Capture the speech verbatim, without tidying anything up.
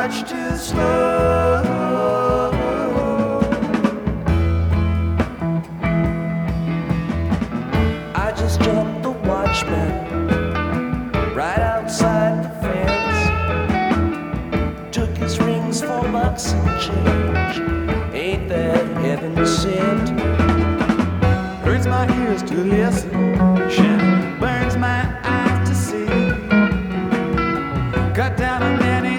much too slow. I just jumped the watchman right outside the fence, took his rings for bucks and change. Ain't that heaven sent? Hurts my ears to listen.